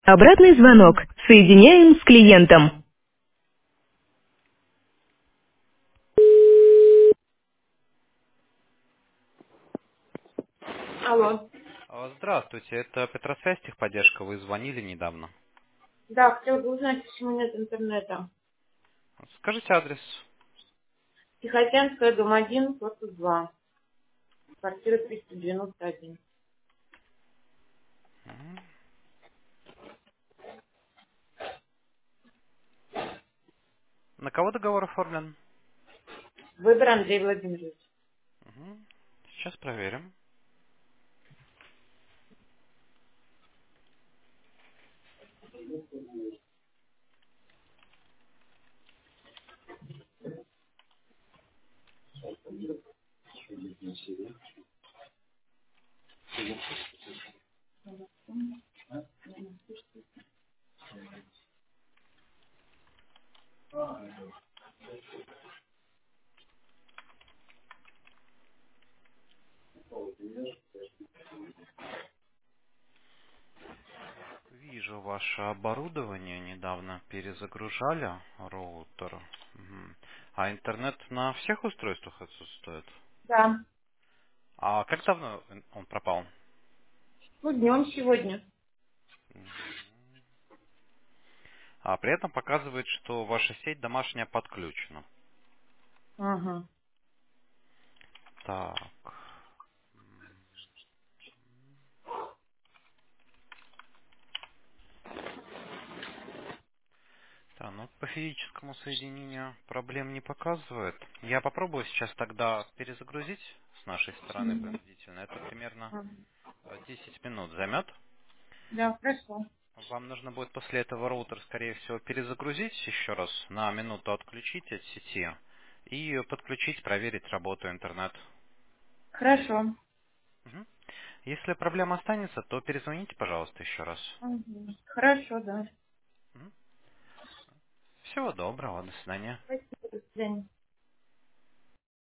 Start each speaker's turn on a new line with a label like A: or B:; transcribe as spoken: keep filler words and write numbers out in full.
A: Обратный звонок. Соединяем с клиентом. Алло.
B: А, Здравствуйте, это Петросвязь техподдержка, вы звонили недавно.
A: Да, хотел бы узнать, почему нет интернета.
B: Скажите адрес.
A: Тихоокеанская, дом один, корпус два, квартира триста девяносто один.
B: Мгм. На кого договор оформлен?
A: Выбор Андрей Владимирович.
B: Мгм. Сейчас проверим. Вижу ваше оборудование, недавно перезагружали роутер. Мгм. А интернет на всех устройствах отсутствует?
A: Да.
B: А как давно он пропал?
A: Ну, днем сегодня.
B: А при этом показывает, что ваша сеть домашняя подключена.
A: Ага.
B: Так. Да, ну по физическому соединению проблем не показывает. Я попробую сейчас тогда перезагрузить с нашей стороны принудительно. Это примерно
A: Мгм.
B: э, десять минут займет.
A: Да, хорошо.
B: Вам нужно будет после этого роутер, скорее всего, перезагрузить еще раз, на минуту отключить от сети и подключить, проверить работу интернет.
A: Хорошо.
B: Мгм. Если проблема останется, то перезвоните, пожалуйста, еще раз.
A: Мгм. Хорошо, да.
B: Мгм. Всего доброго, до свидания.
A: Спасибо, до свидания.